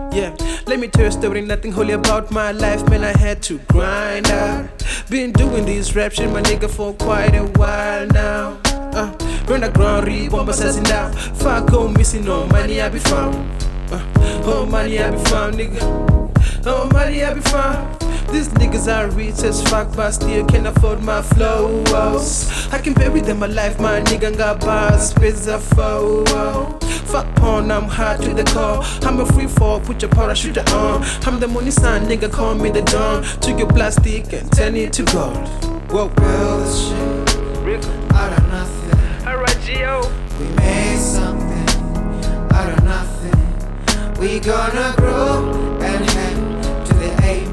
Yeah, let me tell you a story, nothing holy about my life, man, I had to grind out. Been doing this rap shit, my nigga, for quite a while now. Run the ground, bomb assassin down. Fuck home, missing no money I be found. Oh, money I be found, nigga. Oh, money I be found. These niggas are rich as fuck, but still can't afford my flows. I can bury them alive, my nigga got bars, space a foe. Fuck porn, I'm hard to the core. I'm a free fall, put your parachute on. I'm the money sign, nigga, call me the dawn. Took your plastic and turn it to gold. Whoa, Build this shit out of nothing. Alright, Gio. We made something out of nothing. We gonna grow and head to the amen.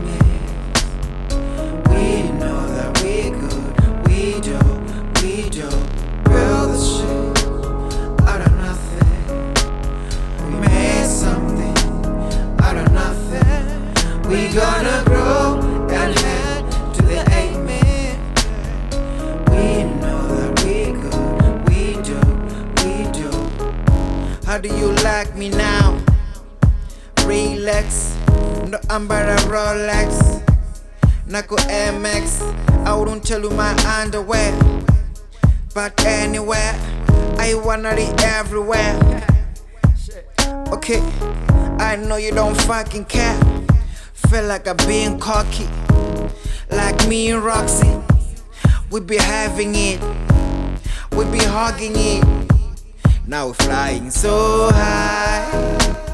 We know that we good, we do. Build this shit out of nothing. We made something out of nothing. We gonna grow and head to the amen. We know that we good, we do. How do you like me now? Relax, no umbrella Rolex, Nako MX. I wouldn't tell you my underwear, but anywhere, I wanna be everywhere. Okay, I know you don't fucking care. Feel like I'm being cocky, like me and Roxy. We be having it, we be hugging it. Now we're flying so high.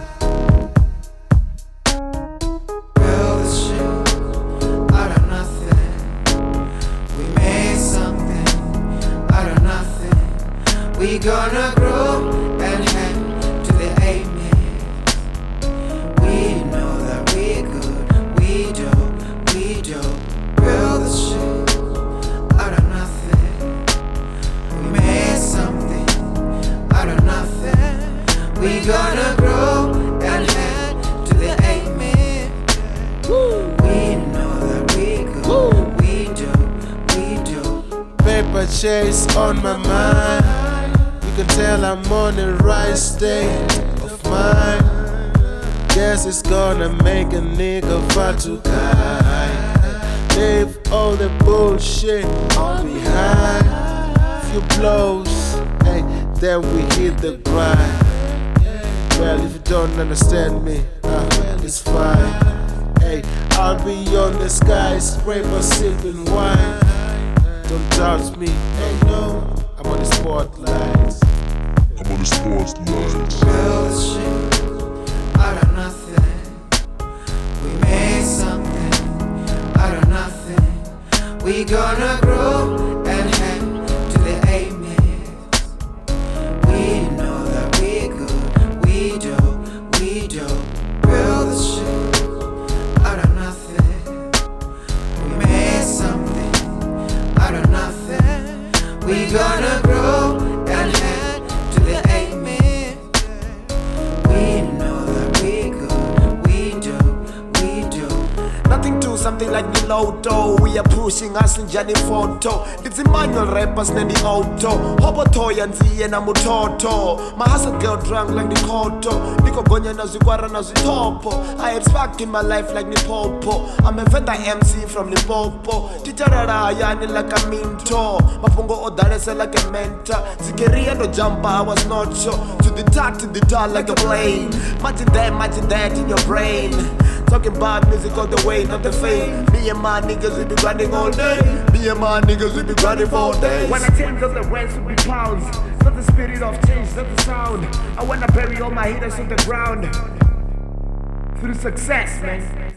Build this shit out of nothing. We made something out of nothing. We gonna grow and head to the amen. We know that we good, we do. Build this shit out of nothing. We made something out of nothing. We gonna grow and head to the amen. We know that we good, we do. Paper chase on my mind. You can tell I'm on the right state of mind. Guess it's gonna make a nigga fall to die. Leave all the bullshit behind. Few blows, hey, then we hit the grind. Well, if you don't understand me, it's fine. Hey, I'll be on the sky, scraper sipping wine. Don't doubt me, hey, no, I'm on the spotlight. Build this shit out of nothing. We made something out of nothing. We gonna grow and head to the amen. We know that we good, we do. Build this shit out of nothing. We made something out of nothing. We gonna grow and head to the amen. We know that we good, we do. Nothing to something like the Lotto. We are pushing us in Johnny Photo. It's Emmanuel rappers in the auto. Hobotoy and Z and Amutoto. My hustle girl drunk like the Koto. Niko Gonya na Zukwara na Zutopo. I had spark in my life like Nipopo. I'm a vendor MC from Nipopo. Ticharara yani like a minto. Mapungo odarese like a mentor. Zikeria no jumper, I was not sure. To the top like a plane. Imagine that in your brain. Talking about music all the way, not the fame. Me and my niggas, we be grinding all day. Me and my niggas, we be grinding for all days. When I tell them the rents will be pounds, not the spirit of change, not the sound. I wanna bury all my haters on the ground. Through success, man.